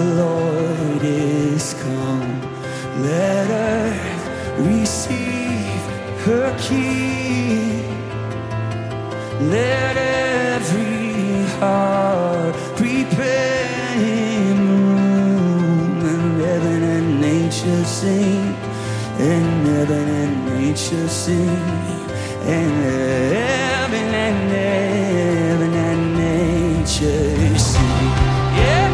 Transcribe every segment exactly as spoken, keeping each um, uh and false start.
Lord is come. Let earth receive her King. Let every heart prepare him room. And heaven and nature sing, and heaven and nature sing, and heaven and heaven and nature sing. Yeah,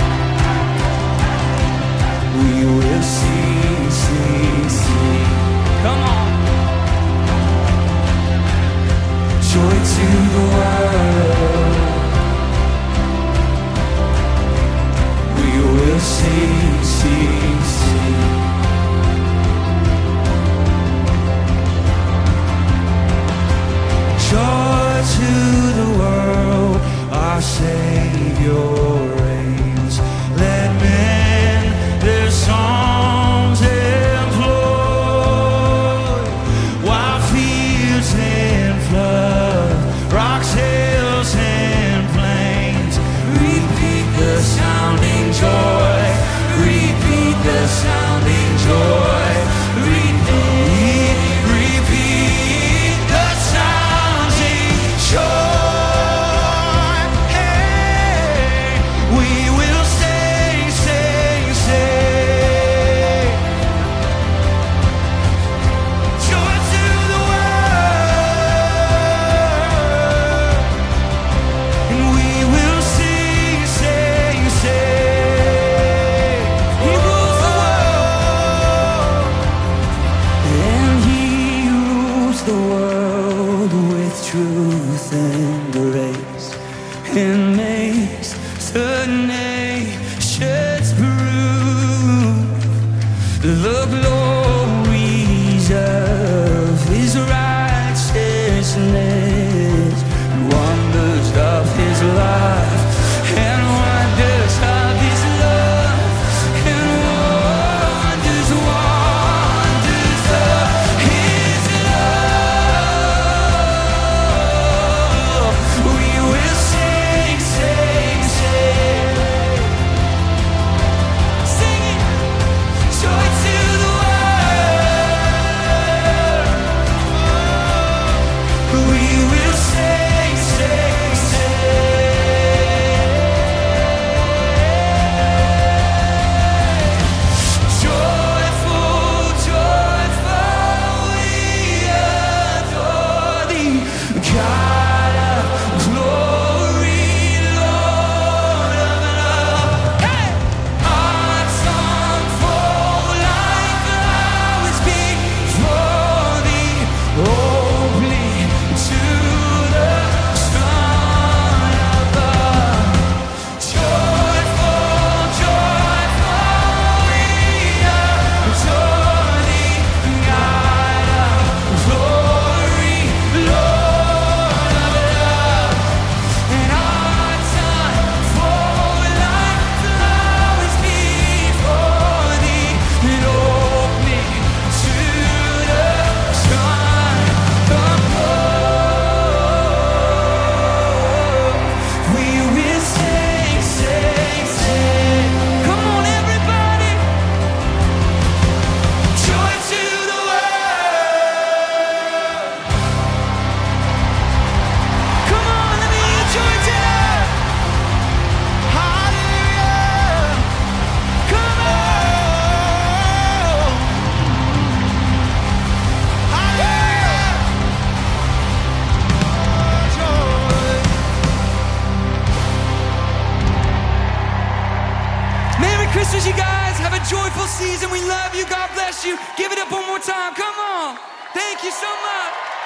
we will sing, sing, sing. Come on. Joy to the world. We will sing, sing, sing. Joy to the world, our Savior reigns. Let men their songs employ, while fields and floods, rocks, hills and plains repeat the sounding joy, repeat the sounding joy, repeat, repeat the sounding joy. Hey, we will sing, sing, sing. Joy to the world, and we will sing, sing, sing. He rules the world, and he rules the world with truth and grace, and makes the nations prove the glories of his righteousness, wonders of his love, and wonders of his love, and wonders, wonders of his love. We will sing, sing, sing. Sing it. Joy to the world. We will sing, sing, sing. Joyful, joyful, we adore thee, God of glory, Lord of love. Hey! Hearts unfold like flowers before thee, opening to the sun above. Joyful, joyful, we adore thee, God of glory, Lord of love. And hearts unfold like flowers before thee, and opening to the sun above. We will sing, sing, sing. Come on, everybody. Joy to the world. Come on, let me hear your joy tonight. Hallelujah. Come on. Hallelujah. Joy. Merry Christmas, you guys. Have a joyful season. We love you. God bless you. Give it up one more time. Come on. Thank you so much.